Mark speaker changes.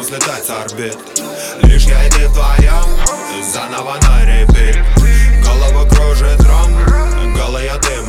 Speaker 1: слетать с орбит. Лишь я и ты вдвоем, заново на репит. Голову кружит ром, голая дым